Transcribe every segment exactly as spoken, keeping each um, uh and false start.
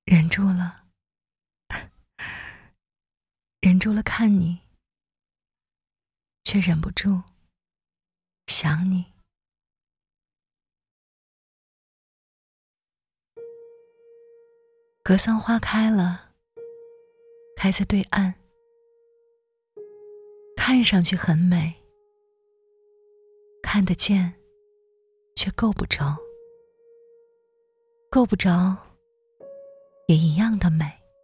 忍住了，忍住了看你，却忍不住想你。格桑花开了，开在对岸，看上去很美，看得见，却够不着，够不着，也一样的美。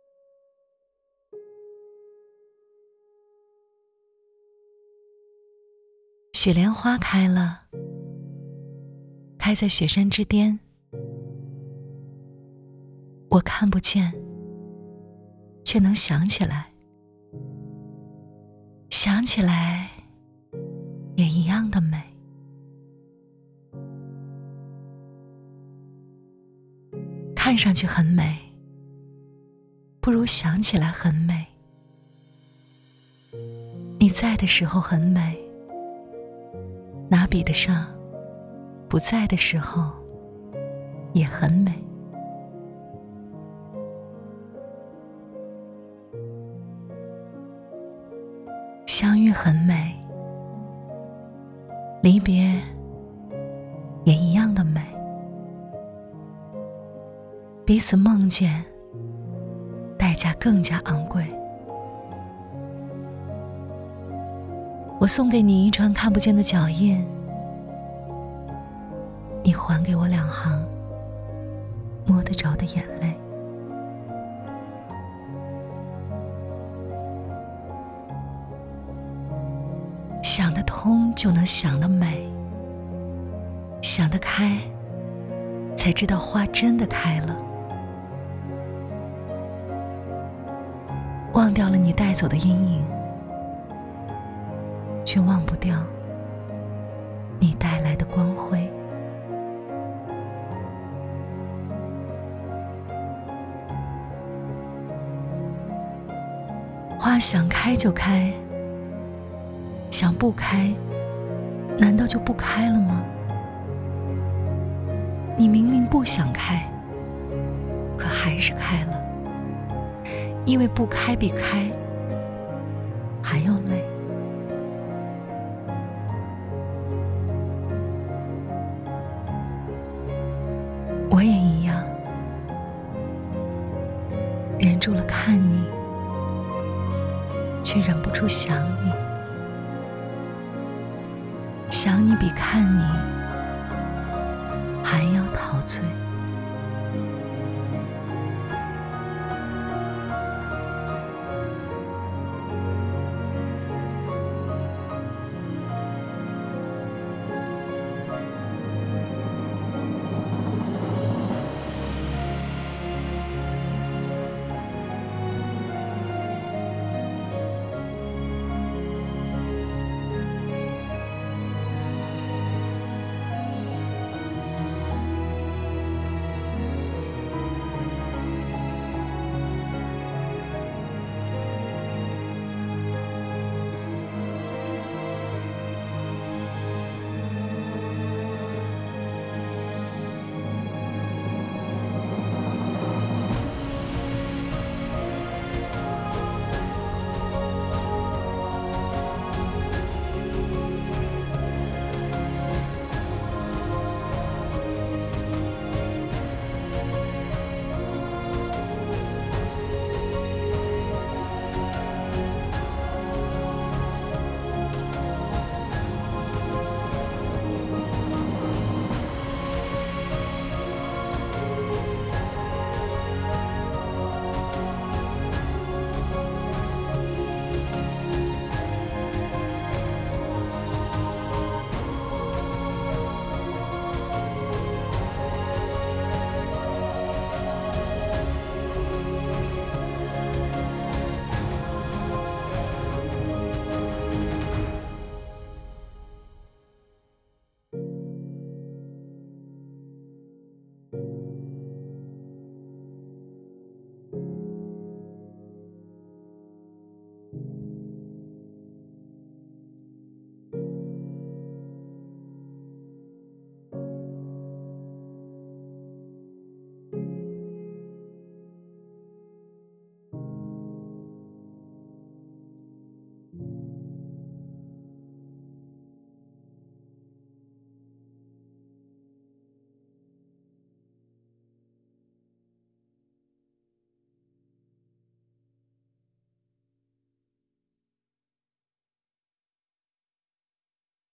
雪莲花开了，开在雪山之巅，我看不见，却能想起来，想起来也一样的美。看上去很美，不如想起来很美。你在的时候很美，哪比得上不在的时候也很美。相遇很美，离别也一样的美。彼此梦见，代价更加昂贵。我送给你一串看不见的脚印，你还给我两行摸得着的眼泪。想得通就能想得美，想得开，才知道花真的开了。忘掉了你带走的阴影，却忘不掉你带来的光辉。花想开就开，想不开，难道就不开了吗？你明明不想开，可还是开了，因为不开比开还要累。我也一样，忍住了看你，却忍不住想你。想你比看你还要陶醉。